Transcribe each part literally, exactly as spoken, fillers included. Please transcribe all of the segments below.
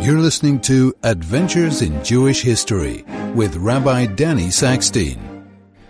You're listening to Adventures in Jewish History with Rabbi Danny Sackstein.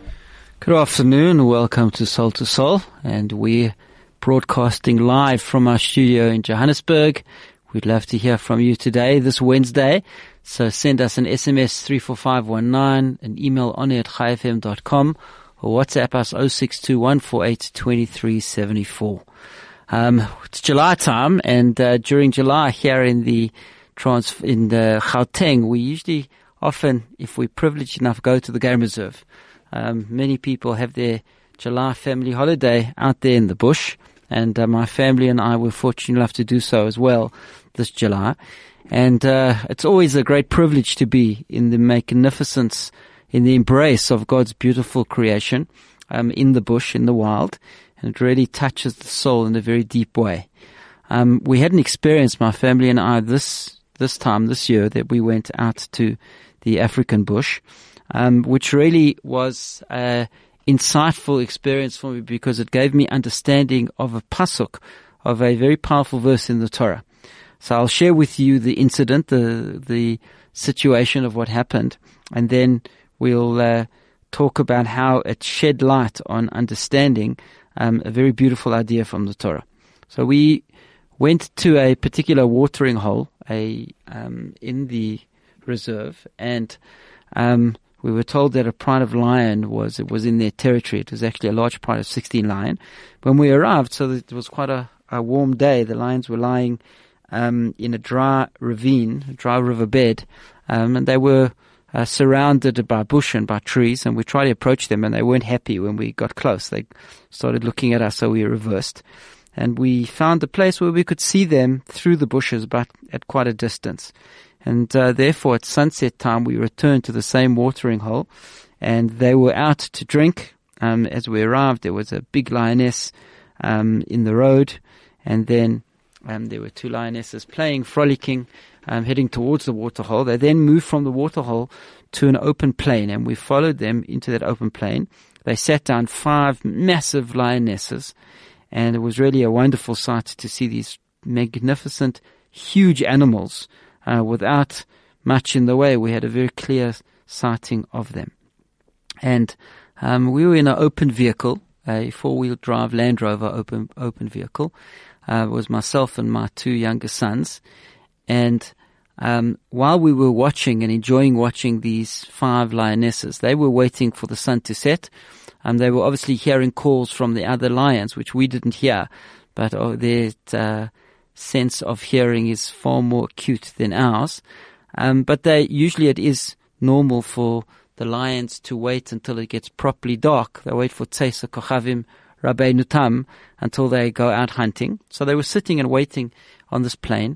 Good afternoon. Welcome to Soul to Soul. And we're broadcasting live from our studio in Johannesburg. We'd love to hear from you today, this Wednesday. So send us an S M S three four five one nine, an email on at chai f m dot com, or WhatsApp us oh six two one four eight two three seven four. Um, it's July time, and uh, during July here in the trans in the Gauteng, we usually often, if we're privileged enough, go to the game reserve. Um, many people have their July family holiday out there in the bush, and uh, my family and I were fortunate enough to do so as well this July. And uh, it's always a great privilege to be in the magnificence, in the embrace of God's beautiful creation, um, in the bush, in the wild, and it really touches the soul in a very deep way. Um, we had an experience, my family and I, this this time, this year, that we went out to the African bush, um, which really was an insightful experience for me because it gave me understanding of a pasuk, of a very powerful verse in the Torah. So I'll share with you the incident, the the situation of what happened, and then we'll uh, talk about how it shed light on understanding um, a very beautiful idea from the Torah. So we went to a particular watering hole, a um, in the reserve, and um, we were told that a pride of lion was it was in their territory. It was actually a large pride of sixteen lion. When we arrived, so it was quite a, a warm day. The lions were lying um, in a dry ravine, a dry riverbed, um, and they were uh, surrounded by bush and by trees. And we tried to approach them, and they weren't happy when we got close. They started looking at us, so we reversed. And we found a place where we could see them through the bushes, but at quite a distance. And uh, therefore, at sunset time, we returned to the same watering hole, and they were out to drink. Um, as we arrived, there was a big lioness um, in the road, and then um, there were two lionesses playing, frolicking, um, heading towards the water hole. They then moved from the water hole to an open plain, and we followed them into that open plain. They sat down five massive lionesses, and it was really a wonderful sight to see these magnificent, huge animals uh, without much in the way. We had a very clear sighting of them. And um, we were in an open vehicle, a four-wheel drive Land Rover open open vehicle. Uh, it was myself and my two younger sons. And um, while we were watching and enjoying watching these five lionesses, they were waiting for the sun to set. Um, they were obviously hearing calls from the other lions, which we didn't hear, but oh, their uh, sense of hearing is far more acute than ours. Um, but they usually it is normal for the lions to wait until it gets properly dark. They wait for Tzeis HaKochavim Rabbeinu Tam until they go out hunting. So they were sitting and waiting on this plain,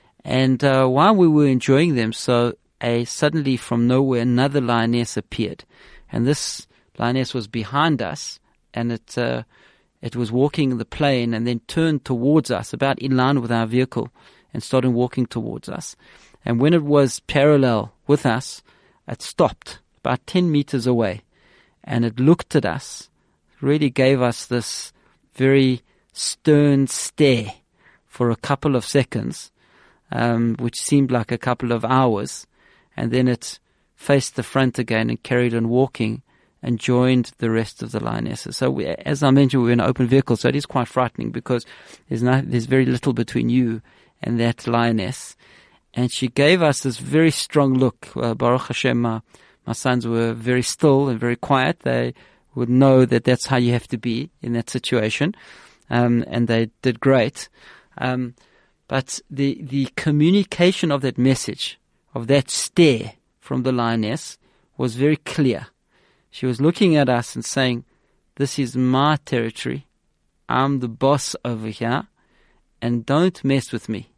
and uh, while we were enjoying them, so a suddenly from nowhere another lioness appeared, and this lioness was behind us, and it uh, it was walking the plain and then turned towards us, about in line with our vehicle, and started walking towards us. And when it was parallel with us, it stopped about ten meters away, and it looked at us, really gave us this very stern stare for a couple of seconds, um, which seemed like a couple of hours, and then it faced the front again and carried on walking and joined the rest of the lionesses. So we, as I mentioned, we were in an open vehicle, so it is quite frightening because there's no, there's very little between you and that lioness. And she gave us this very strong look. Uh, Baruch Hashem, my, my sons were very still and very quiet. They would know that that's how you have to be in that situation. Um, and they did great. Um, but the, the communication of that message, of that stare from the lioness was very clear. She was looking at us and saying, this is my territory. I'm the boss over here, and don't mess with me.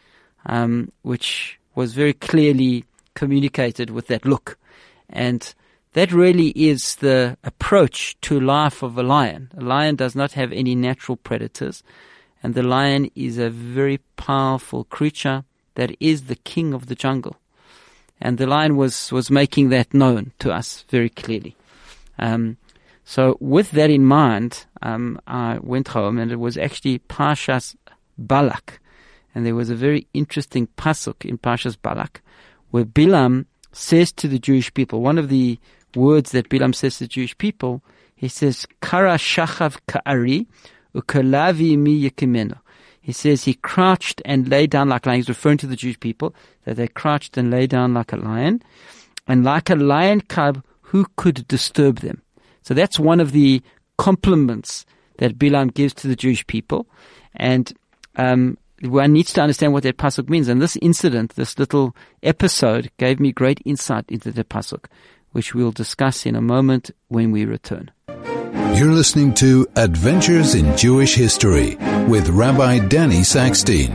Um, which was very clearly communicated with that look. And that really is the approach to life of a lion. A lion does not have any natural predators, and the lion is a very powerful creature that is the king of the jungle. And the lion was, was making that known to us very clearly. Um, so with that in mind, um, I went home, and it was actually Parshas Balak. And there was a very interesting pasuk in Parshas Balak where Bilam says to the Jewish people, one of the words that Bilam says to the Jewish people, he says, Kara shachav ka'ari ukalavi mi yekimeno. He says he crouched and lay down like a lion. He's referring to the Jewish people, that they crouched and lay down like a lion. And like a lion cub, who could disturb them? So that's one of the compliments that Bilam gives to the Jewish people. And um, one needs to understand what that pasuk means. And this incident, this little episode, gave me great insight into the pasuk, which we'll discuss in a moment when we return. You're listening to Adventures in Jewish History with Rabbi Danny Sackstein.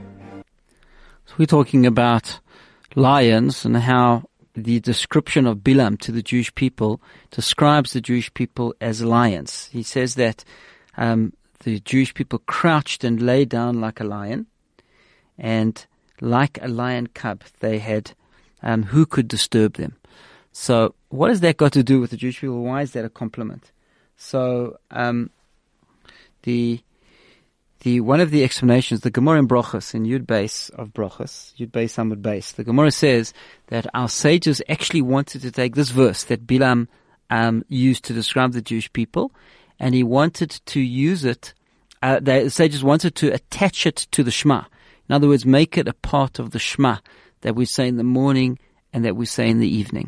So we're talking about lions and how the description of Bilam to the Jewish people describes the Jewish people as lions. He says that um, the Jewish people crouched and lay down like a lion, and like a lion cub, they had um, who could disturb them. So what has that got to do with the Jewish people? Why is that a compliment? So, um, the, the, one of the explanations, the Gemara in Brochus, in Yud Beis of Brochus, Yud Beis Amud Beis, the Gemara says that our sages actually wanted to take this verse that Bilam, um, used to describe the Jewish people, and he wanted to use it, uh, the sages wanted to attach it to the Shema. In other words, make it a part of the Shema that we say in the morning and that we say in the evening.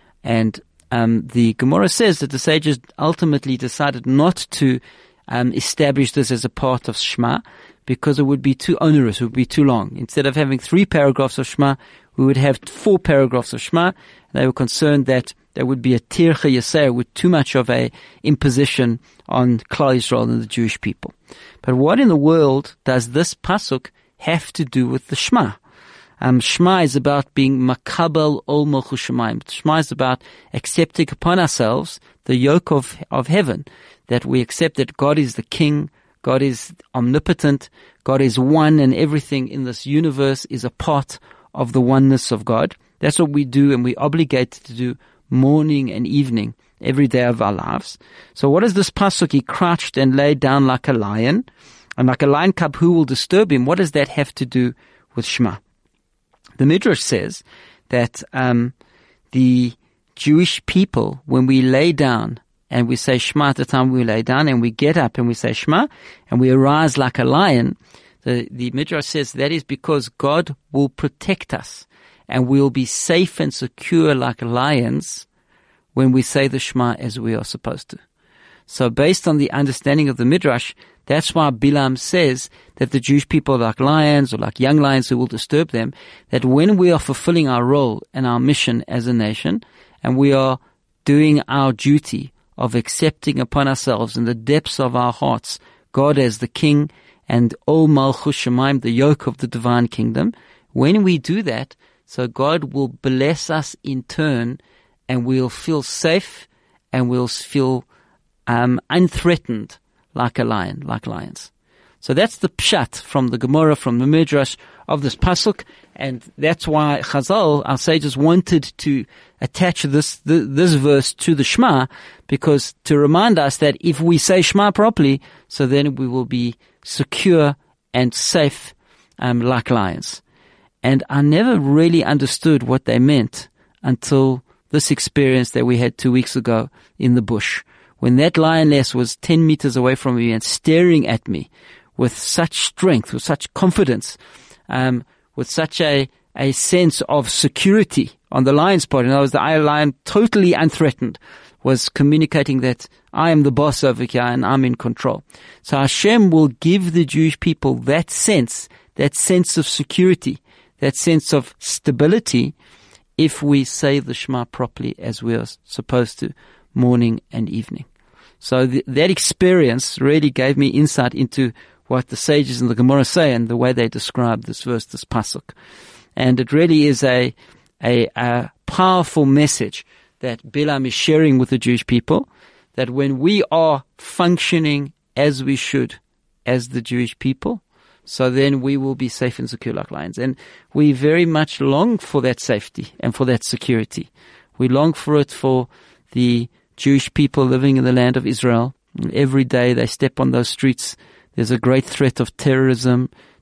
And Um, the Gemara says that the sages ultimately decided not to um, establish this as a part of Shema because it would be too onerous, it would be too long. Instead of having three paragraphs of Shema, we would have four paragraphs of Shema. They were concerned that there would be a tircha yaseh with too much of a imposition on Klal Yisrael and the Jewish people. But what in the world does this pasuk have to do with the Shema? Um, Shema is about being makabel ol malchus shamayim. Shema is about accepting upon ourselves the yoke of, of heaven, that we accept that God is the King, God is omnipotent, God is one, and everything in this universe is a part of the oneness of God. That's what we do, and we're obligated to do morning and evening, every day of our lives. So what is this pasuk? He crouched and lay down like a lion, and like a lion cub, who will disturb him? What does that have to do with Shema? The Midrash says that um, the Jewish people, when we lay down and we say Shema at the time we lay down, and we get up and we say Shema, and we arise like a lion, the, the Midrash says that is because God will protect us, and we'll be safe and secure like lions when we say the Shema as we are supposed to. So based on the understanding of the Midrash, that's why Bilam says that the Jewish people are like lions or like young lions who will disturb them, that when we are fulfilling our role and our mission as a nation, and we are doing our duty of accepting upon ourselves in the depths of our hearts God as the King and Ol Malchus Shamayim, the yoke of the divine kingdom, when we do that, so God will bless us in turn, and we'll feel safe and we'll feel um, unthreatened like a lion, like lions. So that's the pshat from the Gemara, from the Midrash of this pasuk, and that's why Chazal, our sages, wanted to attach this this verse to the Shema, because to remind us that if we say Shema properly, so then we will be secure and safe um, like lions. And I never really understood what they meant until this experience that we had two weeks ago in the bush, when that lioness was ten meters away from me and staring at me with such strength, with such confidence, um, with such a, a sense of security on the lion's part. And I was the lion, totally unthreatened, was communicating that I am the boss over here and I'm in control. So Hashem will give the Jewish people that sense, that sense of security, that sense of stability, if we say the Shema properly as we are supposed to, morning and evening. So the, that experience really gave me insight into what the sages in the Gemara say and the way they describe this verse, this pasuk. And it really is a, a, a powerful message that Bilam is sharing with the Jewish people, that when we are functioning as we should as the Jewish people, so then we will be safe and secure like lions. And we very much long for that safety and for that security. We long for it for the Jewish people living in the land of Israel. Every day they step on those streets, there's a great threat of terrorism,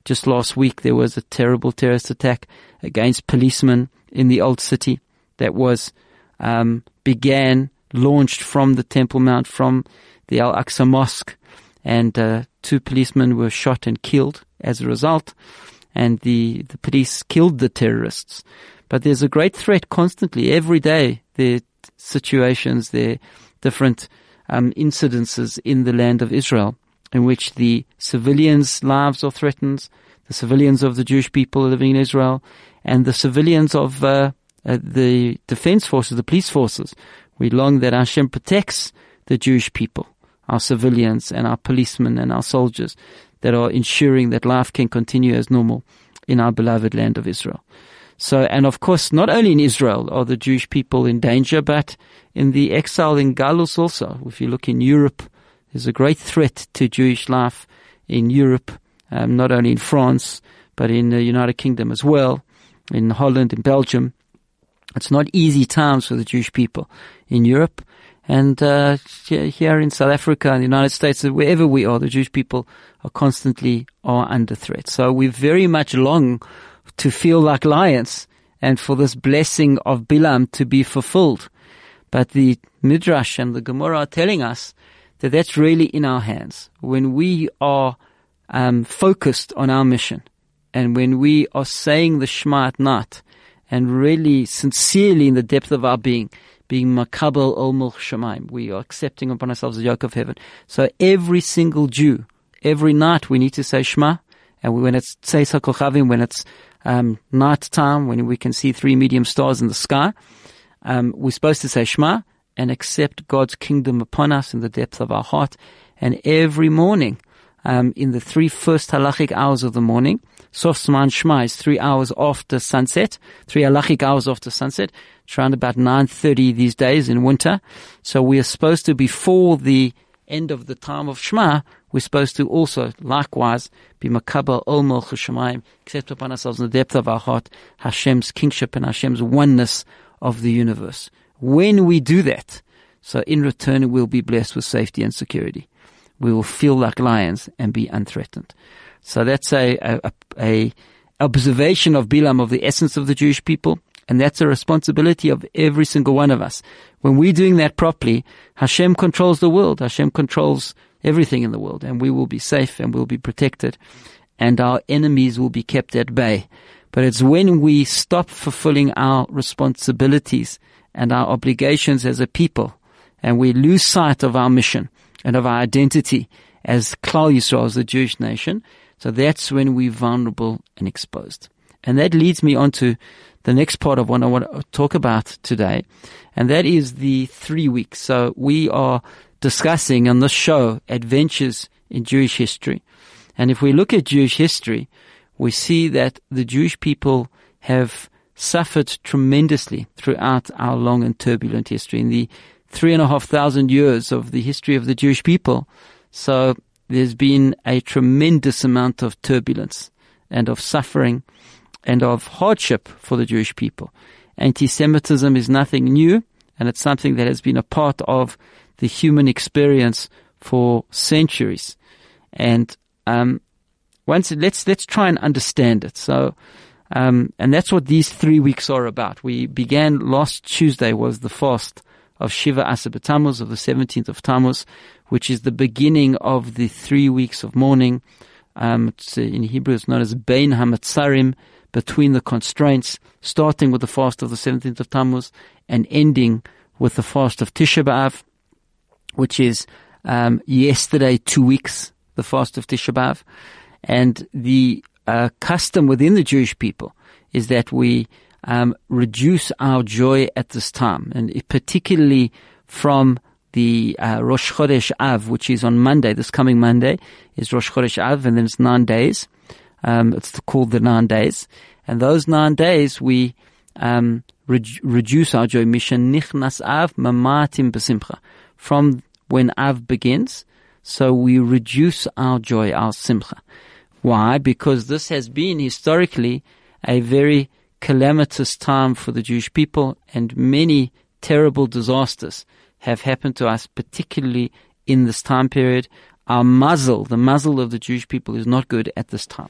just last week there was a terrible terrorist attack against policemen in the Old City that was um, began, launched from the Temple Mount, from the Al-Aqsa Mosque, and uh, two policemen were shot and killed as a result, and the, the police killed the terrorists. But there's a great threat constantly. Every day there are situations, there are different um, incidences in the land of Israel in which the civilians' lives are threatened, the civilians of the Jewish people living in Israel, and the civilians of uh, uh, the defense forces, the police forces. We long that Hashem protects the Jewish people, our civilians and our policemen and our soldiers that are ensuring that life can continue as normal in our beloved land of Israel. So, and of course, not only in Israel are the Jewish people in danger, but in the exile in Galus also. If you look in Europe, there's a great threat to Jewish life in Europe, um, not only in France, but in the United Kingdom as well, in Holland, in Belgium. It's not easy times for the Jewish people in Europe. And uh, here in South Africa and the United States, wherever we are, the Jewish people are constantly are under threat. So we very much long to feel like lions and for this blessing of Bilam to be fulfilled. But the Midrash and the Gemara are telling us that that's really in our hands. When we are um, focused on our mission, and when we are saying the Shema at night, and really sincerely in the depth of our being, being makabel ol mulch shamayim, we are accepting upon ourselves the yoke of heaven. So every single Jew, every night we need to say Shema, and when it's Tzeis HaKochavim, when it's um, night time, when we can see three medium stars in the sky, um, we're supposed to say Shema and accept God's kingdom upon us in the depth of our heart. And every morning, um, in the three first halachic hours of the morning, Sof Zman Shema is three hours after sunset, three halachic hours after sunset. It's around about nine thirty these days in winter. So we are supposed to, before the end of the time of Shema, we're supposed to also likewise be makabel ol mulch shamayim, accept upon ourselves in the depth of our heart Hashem's kingship and Hashem's oneness of the universe. When we do that, so in return we'll be blessed with safety and security. We will feel like lions and be unthreatened. So that's a, a, a observation of Bilam, of the essence of the Jewish people, and that's a responsibility of every single one of us. When we're doing that properly, Hashem controls the world. Hashem controls everything in the world, and we will be safe and we'll be protected, and our enemies will be kept at bay. But it's when we stop fulfilling our responsibilities and our obligations as a people, and we lose sight of our mission and of our identity as Klal Yisrael, as the Jewish nation, so that's when we're vulnerable and exposed. And that leads me on to the next part of what I want to talk about today, and that is the three weeks. So we are discussing on this show adventures in Jewish history. And if we look at Jewish history, we see that the Jewish people have suffered tremendously throughout our long and turbulent history. In the three and a half thousand years of the history of the Jewish people, so there's been a tremendous amount of turbulence and of suffering and of hardship for the Jewish people. Anti-Semitism is nothing new, and it's something that has been a part of the human experience for centuries. And um, once let's let's try and understand it. So, um, and that's what these three weeks are about. We began last Tuesday was the fast of Shiva Asar B'Tammuz, of the seventeenth of Tammuz, which is the beginning of the three weeks of mourning. Um, it's, uh, in Hebrew, it's known as Bein HaMatzarim, between the constraints, starting with the fast of the seventeenth of Tammuz and ending with the fast of Tisha B'Av, which is um, yesterday, two weeks, the fast of Tisha B'Av. And the uh, custom within the Jewish people is that we um, reduce our joy at this time, and it, particularly from the uh, Rosh Chodesh Av, which is on Monday, this coming Monday, is Rosh Chodesh Av, and then it's nine days. Um, it's called the nine days. And those nine days, we um, re- reduce our joy. Mission Nichnas Av Mamatim B'Simcha. From when Av begins, so we reduce our joy, our Simcha. Why? Because this has been historically a very calamitous time for the Jewish people, and many terrible disasters have happened to us, particularly in this time period. Our muzzle, the muzzle of the Jewish people, is not good at this time.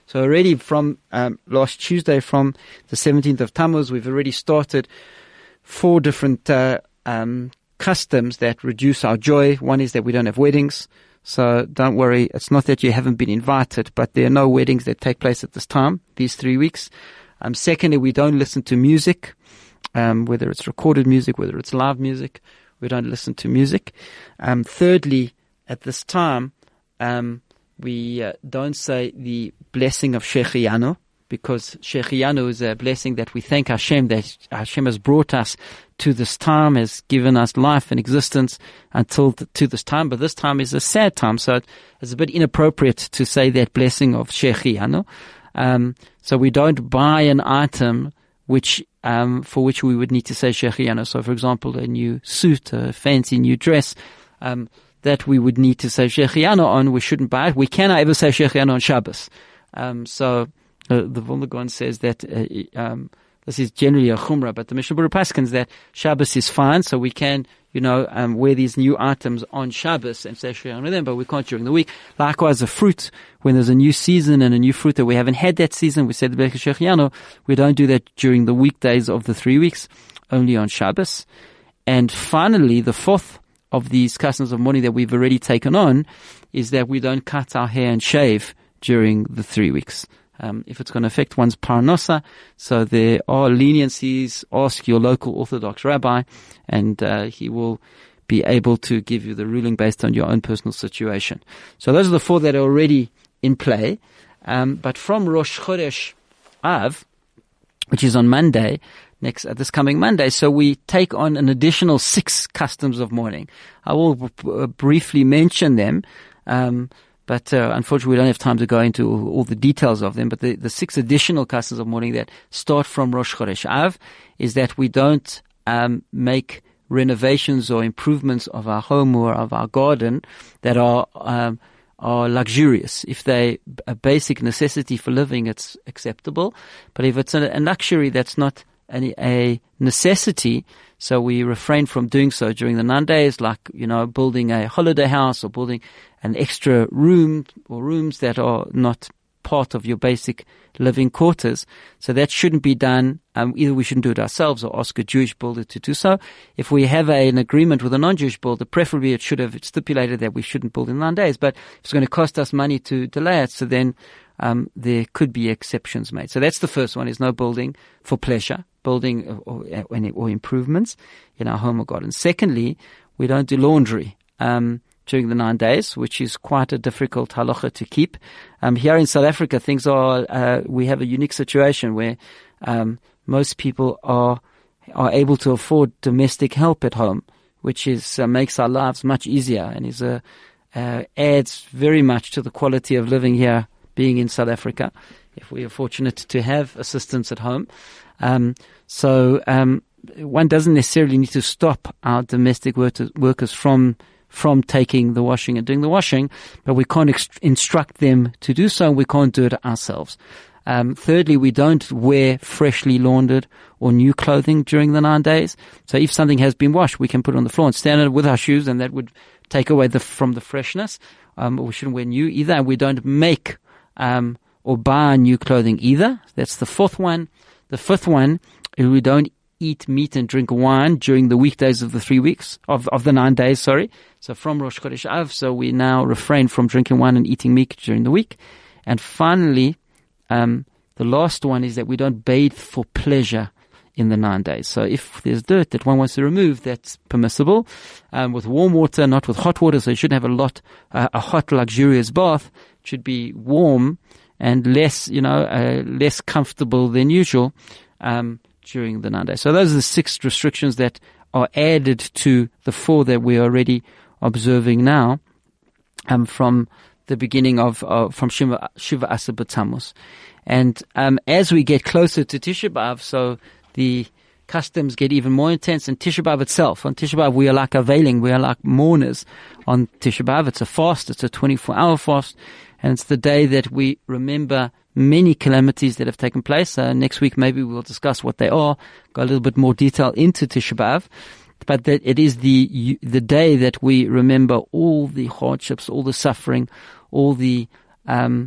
So already from um, last Tuesday, from the seventeenth of Tammuz, we've already started four different uh, um, customs that reduce our joy. One is that we don't have weddings. So don't worry, it's not that you haven't been invited, but there are no weddings that take place at this time, these three weeks. Um, secondly, we don't listen to music, um, whether it's recorded music, whether it's live music. We don't listen to music. Um, thirdly, at this time, um, we uh, don't say the blessing of Shechianu, because Shechianu is a blessing that we thank Hashem, that Hashem has brought us to this time, has given us life and existence until th- to this time. But this time is a sad time, so it's a bit inappropriate to say that blessing of Shechianu. Um, so we don't buy an item which um, for which we would need to say Shechianu. So, for example, a new suit, a fancy new dress, um, that we would need to say Shechianu on. We shouldn't buy it. We cannot ever say Shechianu on Shabbos. Um, so uh, the Vilna Gaon says that uh, um, this is generally a chumrah, but the Mishnah Berurah paskins that Shabbos is fine, so we can, you know, um, wear these new items on Shabbos and say Shechianu on them, but we can't during the week. Likewise, the fruit, when there's a new season and a new fruit that we haven't had that season, we say the Berachah Shechianu. We don't do that during the weekdays of the three weeks, only on Shabbos. And finally, the fourth of these customs of mourning that we've already taken on is that we don't cut our hair and shave during the three weeks. Um, if it's going to affect one's parnasa, so there are leniencies. Ask your local Orthodox rabbi, and uh, he will be able to give you the ruling based on your own personal situation. So those are the four that are already in play. Um, but from Rosh Chodesh Av, which is on Monday, next uh, this coming Monday, so we take on an additional six customs of mourning. I will b- b- briefly mention them. Um, But uh, unfortunately, we don't have time to go into all the details of them. But the, the six additional customs of mourning that start from Rosh Chodesh Av is that we don't um, make renovations or improvements of our home or of our garden that are um, are luxurious. If they a basic necessity for living, it's acceptable. But if it's a, a luxury that's not a, a necessity, so we refrain from doing so during the nine days, like, you know, building a holiday house or building an extra room or rooms that are not part of your basic living quarters. So that shouldn't be done. Um, either we shouldn't do it ourselves or ask a Jewish builder to do so. If we have a, an agreement with a non-Jewish builder, preferably it should have stipulated that we shouldn't build in nine days. But if it's going to cost us money to delay it, so then um, there could be exceptions made. So that's the first one, is no building for pleasure, building or, or, or improvements in our home or garden. Secondly, we don't do laundry Um during the nine days, which is quite a difficult halacha to keep. Um, here in South Africa, things are, uh, we have a unique situation where, um, most people are, are able to afford domestic help at home, which is, uh, makes our lives much easier and is, a, uh, adds very much to the quality of living here, being in South Africa, if we are fortunate to have assistance at home. Um, so, um, one doesn't necessarily need to stop our domestic workers, workers from from taking the washing and doing the washing, but we can't ext- instruct them to do so, and we can't do it ourselves. Um, thirdly, we don't wear freshly laundered or new clothing during the nine days. So if something has been washed, we can put it on the floor and stand on it with our shoes, and that would take away the from the freshness. Um, we shouldn't wear new either, and we don't make um, or buy new clothing either. That's the fourth one. The fifth one is we don't eat meat and drink wine during the weekdays of the three weeks, of, of the nine days, sorry. So from Rosh Chodesh Av, so we now refrain from drinking wine and eating meat during the week. And finally, um, the last one is that we don't bathe for pleasure in the nine days. So if there's dirt that one wants to remove, that's permissible, um, with warm water, not with hot water. So you shouldn't have a lot, uh, a hot, luxurious bath. It should be warm and less, you know, uh, less comfortable than usual, um, during the nine days. So those are the six restrictions that are added to the four that we're already observing now, um, from the beginning of, uh, from Shiva, Shiva Asar B'Tammuz. And, um, as we get closer to Tisha B'Av, so the customs get even more intense, and Tisha B'Av itself. On Tisha B'Av, we are like availing, we are like mourners on Tisha B'Av. It's a fast, it's a twenty-four hour fast, and it's the day that we remember many calamities that have taken place. Uh, next week, maybe we'll discuss what they are, go a little bit more detail into Tisha B'Av. But that it is the the day that we remember all the hardships, all the suffering, all the um,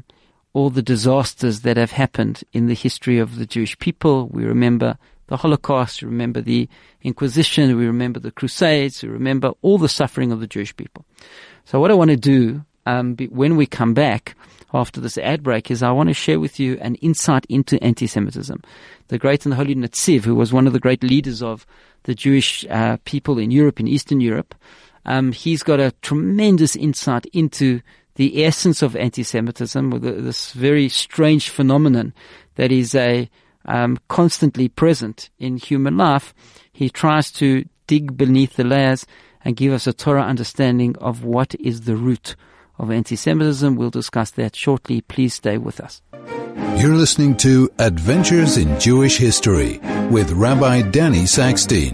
all the disasters that have happened in the history of the Jewish people. We remember the Holocaust, we remember the Inquisition, we remember the Crusades, we remember all the suffering of the Jewish people. So what I want to do um, be, when we come back after this ad break is I want to share with you an insight into anti-Semitism. The great and holy Netziv, who was one of the great leaders of the Jewish uh, people in Europe, in Eastern Europe, um, he's got a tremendous insight into the essence of anti-Semitism, with this very strange phenomenon that is a um, constantly present in human life. He tries to dig beneath the layers and give us a Torah understanding of what is the root of anti-Semitism. We'll discuss that shortly. Please stay with us. You're listening to Adventures in Jewish History with Rabbi Danny Saxteen.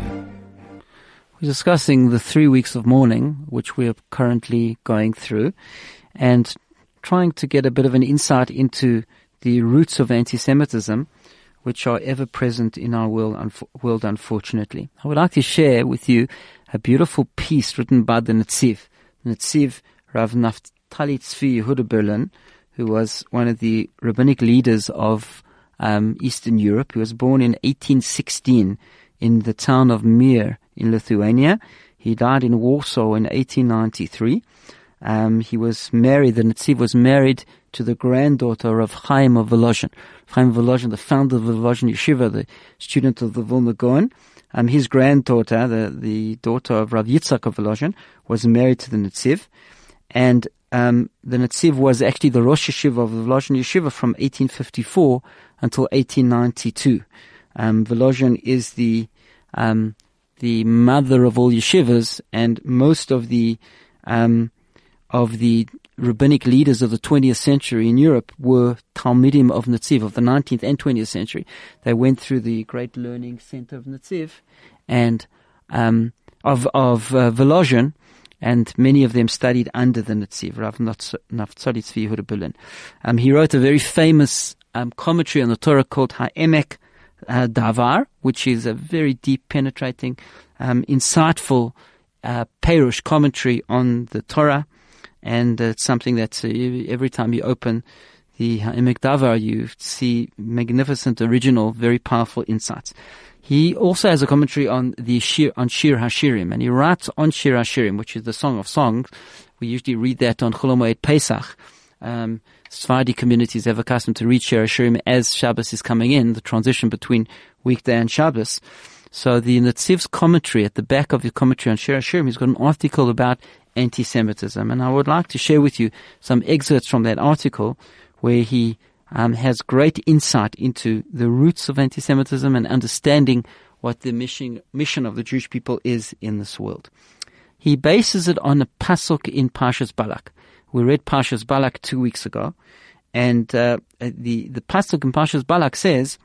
We're discussing the three weeks of mourning, which we're currently going through, and trying to get a bit of an insight into the roots of anti-Semitism, which are ever present in our world, unf- world, unfortunately. I would like to share with you a beautiful piece written by the Netziv. The Netziv, Rav Naftali Tzvi Yehuda Berlin, who was one of the rabbinic leaders of um, Eastern Europe. He was born in eighteen sixteen in the town of Mir in Lithuania. He died in Warsaw in eighteen ninety-three. Um, he was married, the Netziv was married to the granddaughter of Chaim of Volozhin. Chaim of Volozhin, the founder of the Volozhin Yeshiva, the student of the Vilna Gaon. Um, his granddaughter, the, the daughter of Rav Yitzchak of Volozhin, was married to the Netziv. And um, the Netziv was actually the Rosh Yeshiva of the Volozhin Yeshiva from eighteen fifty-four until eighteen ninety-two. Um, Volozhin is the um, the mother of all yeshivas, and most of the um, of the rabbinic leaders of the twentieth century in Europe were Talmidim of Netziv, of the nineteenth and twentieth century. They went through the great learning center of Netziv and um, of of uh, Volozhin, and many of them studied under the Netziv, Rav Naftali Tzvi Yehuda Berlin. Um, he wrote a very famous um, commentary on the Torah called Ha'emek uh, Davar, which is a very deep, penetrating, um, insightful uh, Perush commentary on the Torah. And uh, it's something that uh, every time you open the Ha'emek Davar, you see magnificent, original, very powerful insights. He also has a commentary on the Shir, on Shir HaShirim, and he writes on Shir HaShirim, which is the Song of Songs. We usually read that on Chol HaMoed Pesach. Um, Sephardi communities have a custom to read Shir HaShirim as Shabbos is coming in, the transition between weekday and Shabbos. So the Netziv's commentary, at the back of the commentary on Shir HaShirim, he's got an article about anti-Semitism, and I would like to share with you some excerpts from that article where he um, has great insight into the roots of anti-Semitism and understanding what the mission mission of the Jewish people is in this world. He bases it on a pasuk in Parshas Balak. We read Parshas Balak two weeks ago, and uh, the the pasuk in Parshas Balak says,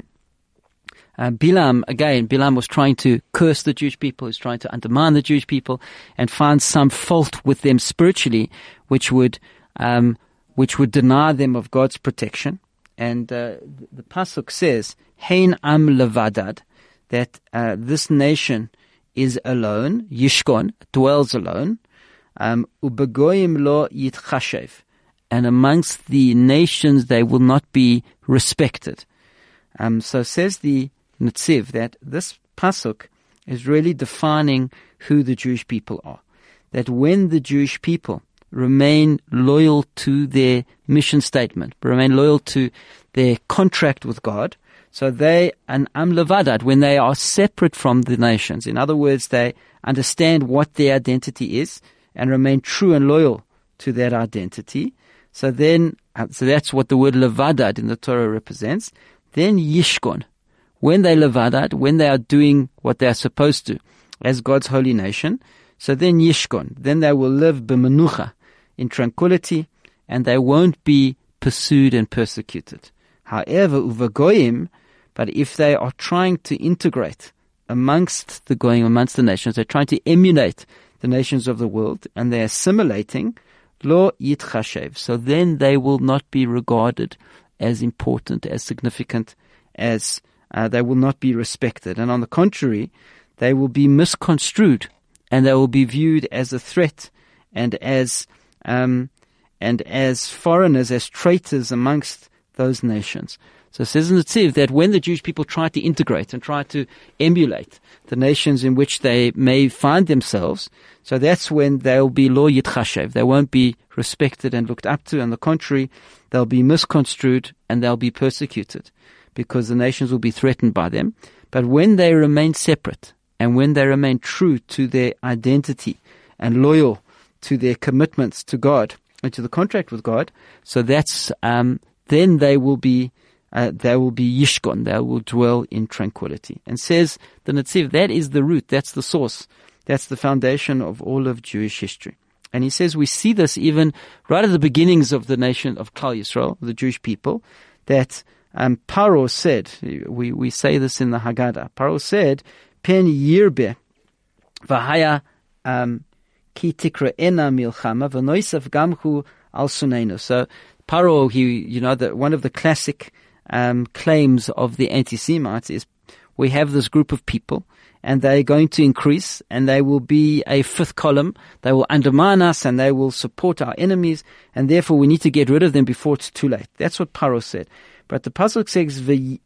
Uh, Bilam, again, Bilam was trying to curse the Jewish people, he was trying to undermine the Jewish people and find some fault with them spiritually, which would, um, which would deny them of God's protection. And, uh, the, the pasuk says, Hein am levadad, that, uh, this nation is alone, Yishkon, dwells alone, um, ubegoyim lo yitchashev, and amongst the nations they will not be respected. Um, so says the Netziv that this pasuk is really defining who the Jewish people are. That when the Jewish people remain loyal to their mission statement, remain loyal to their contract with God, so they, an am levadad, when they are separate from the nations, in other words, they understand what their identity is and remain true and loyal to that identity. So then, so that's what the word levadad in the Torah represents. Then Yishkon, when they levadad, when they are doing what they are supposed to as God's holy nation, so then Yishkon, then they will live b'menucha, in tranquility, and they won't be pursued and persecuted. However, uvagoyim, but if they are trying to integrate amongst the goyim, amongst the nations, they're trying to emulate the nations of the world, and they're assimilating, lo yitchashev, so then they will not be regarded as important, as significant, as uh, they will not be respected. And on the contrary, they will be misconstrued, and they will be viewed as a threat and as um, and as foreigners, as traitors amongst those nations. So it says in the Tziv that when the Jewish people try to integrate and try to emulate the nations in which they may find themselves, so that's when they'll be lo yitchashev. They won't be respected and looked up to. On the contrary, they'll be misconstrued and they'll be persecuted because the nations will be threatened by them. But when they remain separate and when they remain true to their identity and loyal to their commitments to God and to the contract with God, so that's um, then they will be Uh, they will be yishkon, they will dwell in tranquility. And says the Netziv, that is the root, that's the source, that's the foundation of all of Jewish history. And he says we see this even right at the beginnings of the nation of Klal Yisrael, the Jewish people, that um, Paro said, we, we say this in the Haggadah, Paro said, Pen yirbe v'haya um, ki tikra'ena milchama v'noisav gamhu al suneinu. So Paro, he, you know, that one of the classic Um, claims of the anti-Semites is we have this group of people and they're going to increase and they will be a fifth column. They will undermine us and they will support our enemies, and therefore we need to get rid of them before it's too late. That's what Paro said. But the pasuk says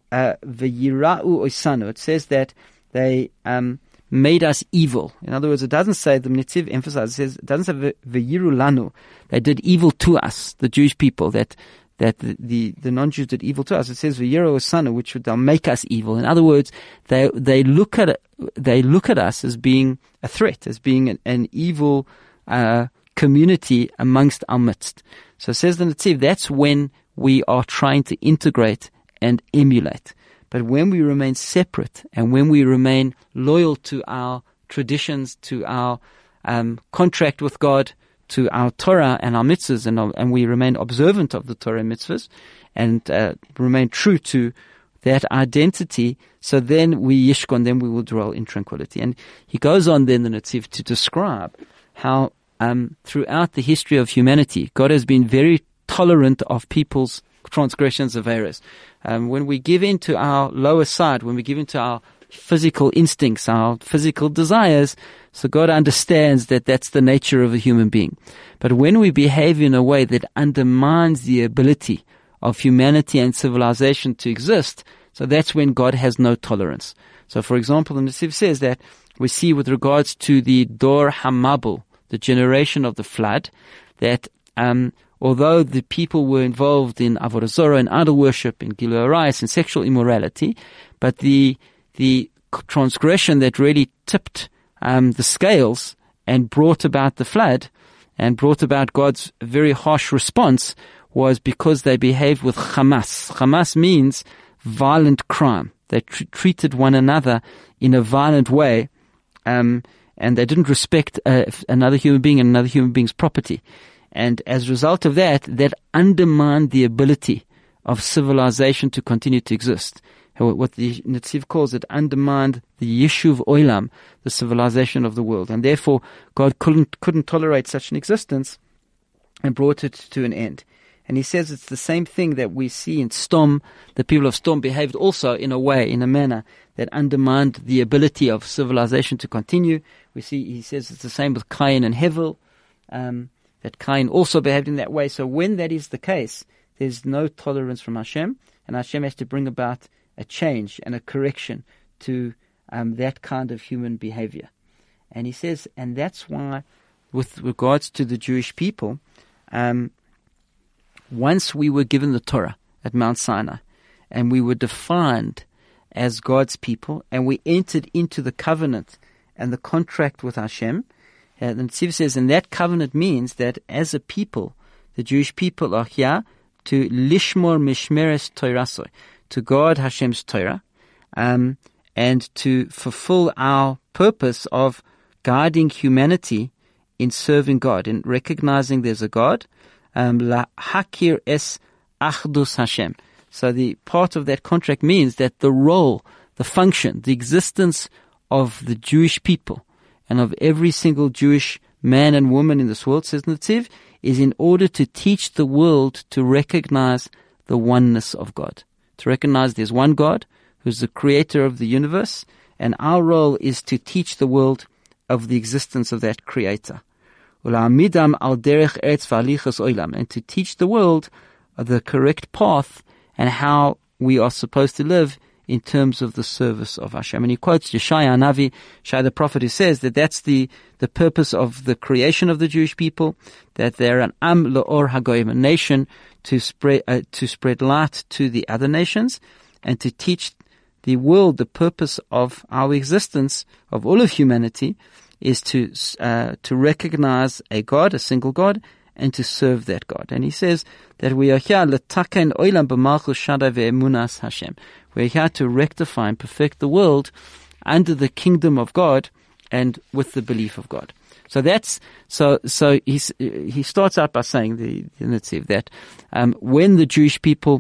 v'yira'u oisanu. It says that they um, made us evil. In other words, it doesn't say, the Netziv emphasizes, it says, it doesn't say v'yiru lanu. They did evil to us, the Jewish people, that that the, the, the non-Jews did evil to us. It says, V'yiro osanu, which would they'll make us evil. In other words, they, they look at, they look at us as being a threat, as being an, an evil, uh, community amongst our midst. So it says the Netziv, that's when we are trying to integrate and emulate. But when we remain separate and when we remain loyal to our traditions, to our, um, contract with God, to our Torah and our mitzvahs, and, and we remain observant of the Torah and mitzvahs, and uh, remain true to that identity, so then we yishkon, then we will dwell in tranquility. And he goes on then, the Netziv, to describe how um, throughout the history of humanity, God has been very tolerant of people's transgressions of errors. Um, when we give in to our lower side, when we give in to our physical instincts, our physical desires, so God understands that that's the nature of a human being. But when we behave in a way that undermines the ability of humanity and civilization to exist, so that's when God has no tolerance. So for example, the Netziv says that we see with regards to the Dor HaMabul, the generation of the flood, that um, although the people were involved in Avodah Zorah and idol worship, in Gilui Arayos and sexual immorality, but the the transgression that really tipped um, the scales and brought about the flood and brought about God's very harsh response was because they behaved with Hamas. Hamas means violent crime. They tr- treated one another in a violent way, um, and they didn't respect uh, another human being and another human being's property. And as a result of that, that undermined the ability of civilization to continue to exist. What the Netziv calls it, undermined the Yishuv Olam, the civilization of the world. And therefore, God couldn't, couldn't tolerate such an existence and brought it to an end. And he says it's the same thing that we see in Sdom. The people of Sdom behaved also in a way, in a manner that undermined the ability of civilization to continue. We see, he says it's the same with Cain and Hevel, um, that Cain also behaved in that way. So when that is the case, there's no tolerance from Hashem, and Hashem has to bring about a change and a correction to um, that kind of human behavior. And he says, and that's why, with regards to the Jewish people, um, once we were given the Torah at Mount Sinai, and we were defined as God's people, and we entered into the covenant and the contract with Hashem, uh, the Netziv says, and that covenant means that as a people, the Jewish people are here to lishmor mishmeres toirasoi, to guard Hashem's Torah, um, and to fulfill our purpose of guiding humanity in serving God, in recognizing there's a God, um, la hakir es achdus Hashem. So the part of that contract means that the role, the function, the existence of the Jewish people and of every single Jewish man and woman in this world, says Netziv, is in order to teach the world to recognize the oneness of God. To recognize there's one God who's the creator of the universe, and our role is to teach the world of the existence of that creator. Ula'amidam al derech eretz v'alichas olam, and to teach the world the correct path and how we are supposed to live in terms of the service of Hashem. And he quotes Yeshaya Navi, Shai the prophet, who says that that's the, the purpose of the creation of the Jewish people, that they're an Am L'or Hagoyim, a nation to spread, uh, to spread light to the other nations and to teach the world the purpose of our existence, of all of humanity, is to, uh, to recognize a God, a single God, and to serve that God. And he says that we are here, L'taken olam b'malchus Shaddai ve'emunas Hashem. We're here to rectify and perfect the world under the kingdom of God and with the belief of God. So that's, so, so he's, he starts out by saying, the, the Netziv, that, um, when the Jewish people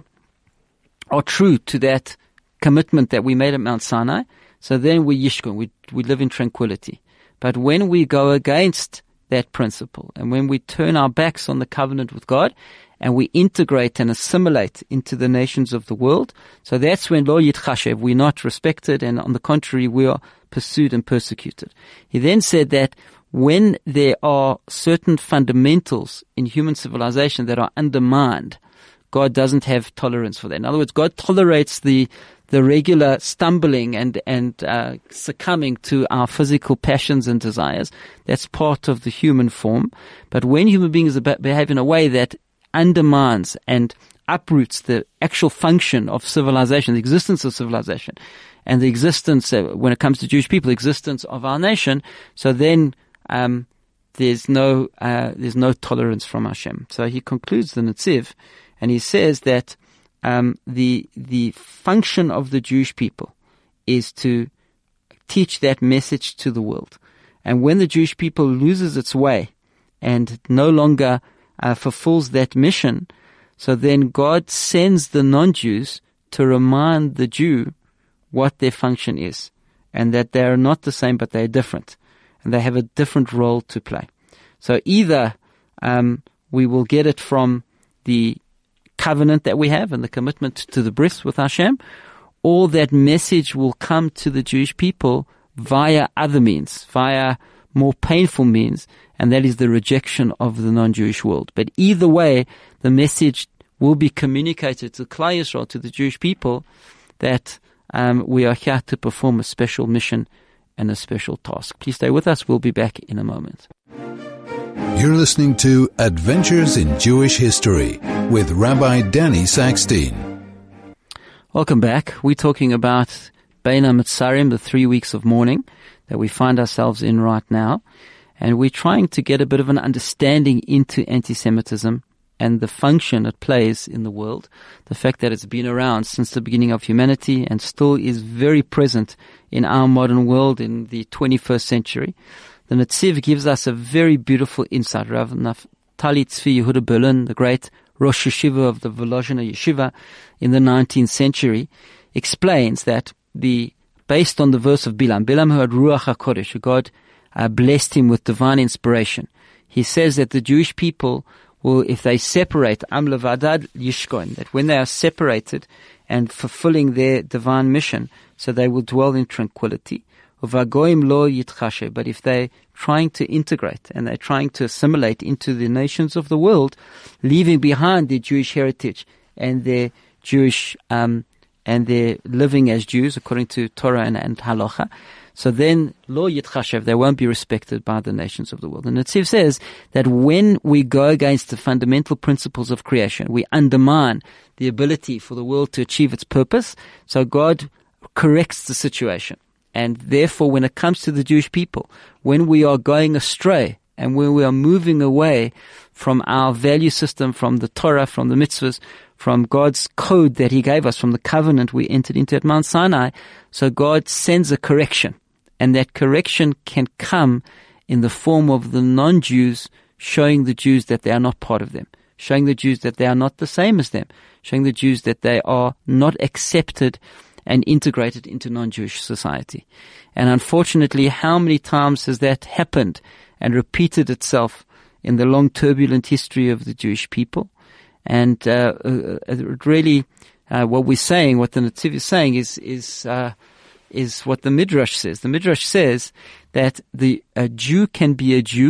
are true to that commitment that we made at Mount Sinai, so then we yishkun, we, we live in tranquility. But when we go against that principle, and when we turn our backs on the covenant with God, and we integrate and assimilate into the nations of the world, so that's when lo yitchashev, we're not respected, and on the contrary, we are pursued and persecuted. He then said that when there are certain fundamentals in human civilization that are undermined, God doesn't have tolerance for that. In other words, God tolerates the the regular stumbling and and uh, succumbing to our physical passions and desires. That's part of the human form. But when human beings behave in a way that undermines and uproots the actual function of civilization, the existence of civilization, and the existence, uh, when it comes to Jewish people, existence of our nation, so then um, there's no uh, there's no tolerance from Hashem. So he concludes the Netziv, and he says that um, the the function of the Jewish people is to teach that message to the world. And when the Jewish people loses its way and no longer uh, fulfills that mission, so then God sends the non-Jews to remind the Jew what their function is, and that they are not the same, but they are different, and they have a different role to play. So either um, we will get it from the covenant that we have and the commitment to the bris with Hashem, or that message will come to the Jewish people via other means, via more painful means, and that is the rejection of the non-Jewish world. But either way, the message will be communicated to Klal Yisrael, to the Jewish people, that um, we are here to perform a special mission and a special task. Please stay with us. We'll be back in a moment. You're listening to Adventures in Jewish History with Rabbi Danny Sackstein. Welcome back. We're talking about Bein HaMetzarim, the three weeks of mourning that we find ourselves in right now. And we're trying to get a bit of an understanding into anti-Semitism and the function it plays in the world. The fact that it's been around since the beginning of humanity and still is very present in our modern world in the twenty-first century. The Netziv gives us a very beautiful insight. Rav Naftali Tzvi Yehuda Berlin, the great Rosh Yeshiva of the Volozhiner Yeshiva in the nineteenth century, explains that the based on the verse of Bilam, Bilam who had Ruach HaKodesh, who God uh, blessed him with divine inspiration. He says that the Jewish people will, if they separate, Am Levadad Yishkon, that when they are separated and fulfilling their divine mission, so they will dwell in tranquility. Uvagoim lo yitchashe, but if they're trying to integrate and they're trying to assimilate into the nations of the world, leaving behind their Jewish heritage and their Jewish um, and their living as Jews according to Torah and, and Halacha, so then lo yitchashev, they won't be respected by the nations of the world. And Netziv says that when we go against the fundamental principles of creation, we undermine the ability for the world to achieve its purpose. So God corrects the situation. And therefore, when it comes to the Jewish people, when we are going astray and when we are moving away from our value system, from the Torah, from the mitzvahs, from God's code that He gave us, from the covenant we entered into at Mount Sinai, so God sends a correction. And that correction can come in the form of the non-Jews showing the Jews that they are not part of them, showing the Jews that they are not the same as them, showing the Jews that they are not accepted and integrated into non-Jewish society. And unfortunately, how many times has that happened and repeated itself in the long turbulent history of the Jewish people? And uh, uh, really, uh, what we're saying, what the Netziv is saying, is is uh, is what the Midrash says. The Midrash says that the a Jew can be a Jew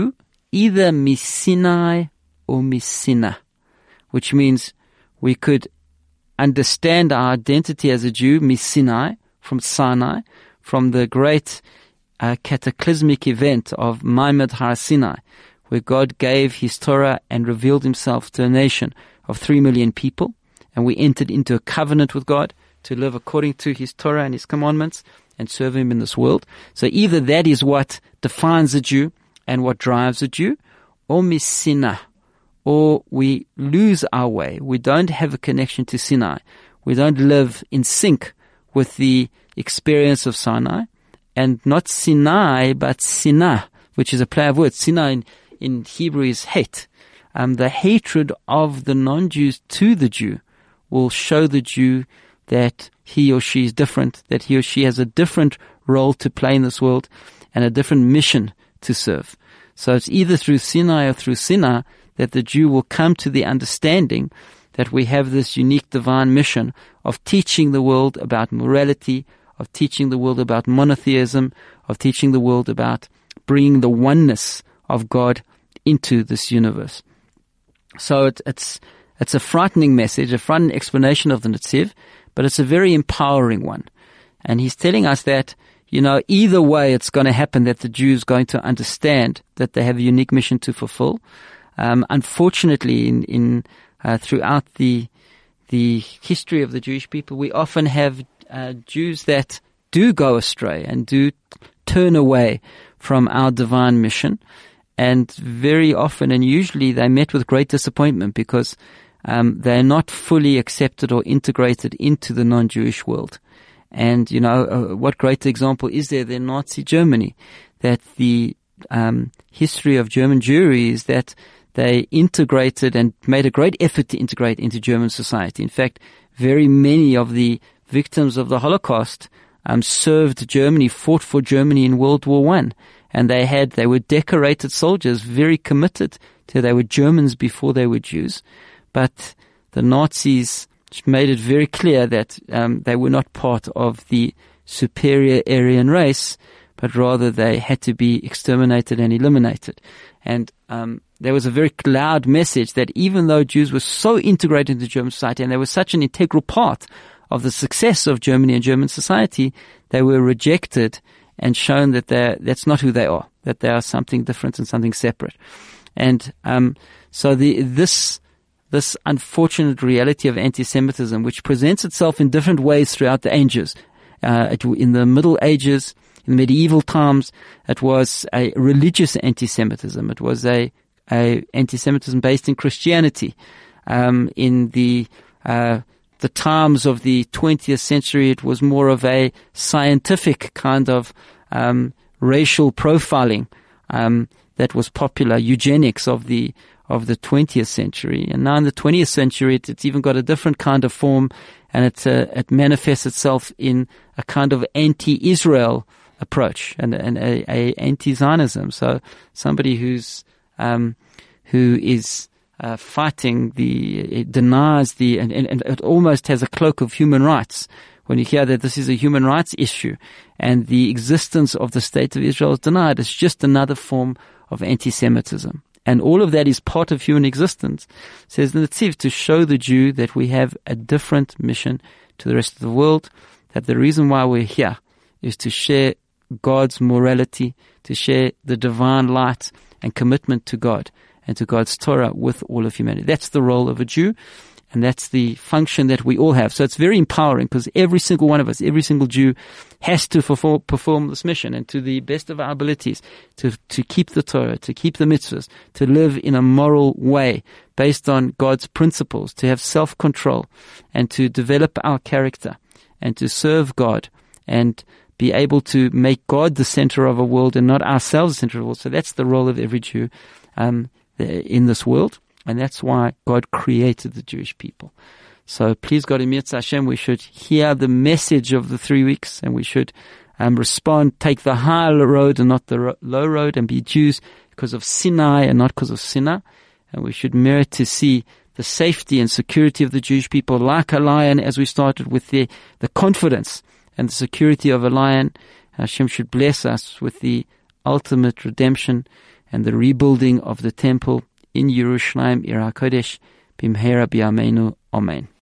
either Misinai or Misina, which means we could understand our identity as a Jew, Misinai, from Sinai, from the great uh, cataclysmic event of Maimad Har Sinai, where God gave His Torah and revealed Himself to a nation of three million people, and we entered into a covenant with God to live according to His Torah and His commandments and serve Him in this world. So either that is what defines a Jew and what drives a Jew, or Misina, or we lose our way. We don't have a connection to Sinai. We don't live in sync with the experience of Sinai, and not Sinai, but Sinah, which is a play of words. Sinai in, in Hebrew is hate. Um, the hatred of the non-Jews to the Jew will show the Jew that he or she is different, that he or she has a different role to play in this world and a different mission to serve. So it's either through Sinai or through Sinah that the Jew will come to the understanding that we have this unique divine mission of teaching the world about morality, of teaching the world about monotheism, of teaching the world about bringing the oneness of God into this universe. So it, it's it's a frightening message, a frightening explanation of the Netziv, but it's a very empowering one. And he's telling us that, you know, either way it's going to happen, that the Jew is going to understand that they have a unique mission to fulfill. Um, unfortunately, in, in uh, throughout the the history of the Jewish people, we often have uh, Jews that do go astray and do turn away from our divine mission. And very often and usually they met with great disappointment because um, they're not fully accepted or integrated into the non-Jewish world. And, you know, uh, what great example is there than Nazi Germany? That the um, history of German Jewry is that they integrated and made a great effort to integrate into German society. In fact, very many of the victims of the Holocaust um, served Germany, fought for Germany in World War One. And they had, they were decorated soldiers, very committed to, they were Germans before they were Jews. But the Nazis made it very clear that um, they were not part of the superior Aryan race, but rather they had to be exterminated and eliminated. And um, there was a very loud message that even though Jews were so integrated into German society and they were such an integral part of the success of Germany and German society, they were rejected and shown that they're, that's not who they are, that they are something different and something separate. And um, so the this this unfortunate reality of anti-Semitism, which presents itself in different ways throughout the ages, uh, it, in the Middle Ages, in medieval times, it was a religious anti-Semitism. It was a, a anti-Semitism based in Christianity. Um, in the uh, the times of the twentieth century, it was more of a scientific kind of um, racial profiling um, that was popular, eugenics of the of the twentieth century. And now in the twentieth century, it, it's even got a different kind of form, and it uh, it manifests itself in a kind of anti-Israel approach and, and a, a anti-Zionism. So somebody who's um, who is Uh, fighting the, it denies the, and, and, and it almost has a cloak of human rights. When you hear that this is a human rights issue and the existence of the state of Israel is denied, it's just another form of anti-Semitism. And all of that is part of human existence, says the Netziv, to show the Jew that we have a different mission to the rest of the world, that the reason why we're here is to share God's morality, to share the divine light and commitment to God and to God's Torah with all of humanity. That's the role of a Jew, and that's the function that we all have. So it's very empowering because every single one of us, every single Jew has to perform, perform this mission, and to the best of our abilities to, to keep the Torah, to keep the mitzvahs, to live in a moral way based on God's principles, to have self-control and to develop our character and to serve God and be able to make God the center of a world and not ourselves the center of the world. So that's the role of every Jew Um, in this world, and that's why God created the Jewish people. So please God, in Mirza Hashem, we should hear the message of the three weeks, and we should um, respond, take the high road and not the ro- low road, and be Jews because of Sinai and not because of Sinah. And we should merit to see the safety and security of the Jewish people like a lion, as we started with the, the confidence and the security of a lion. Hashem should bless us with the ultimate redemption and the rebuilding of the temple in Yerushalayim, Ir HaKodesh, Bimheira B'Yameinu. Amen.